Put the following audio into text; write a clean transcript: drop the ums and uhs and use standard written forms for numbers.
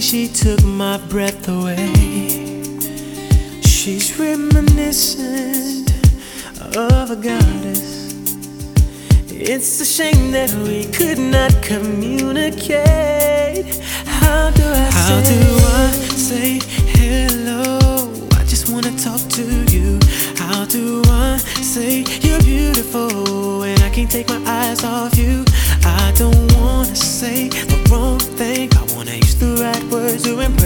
she took my breath away. She's reminiscent of a goddess. It's a shame that we could not communicate. How do I say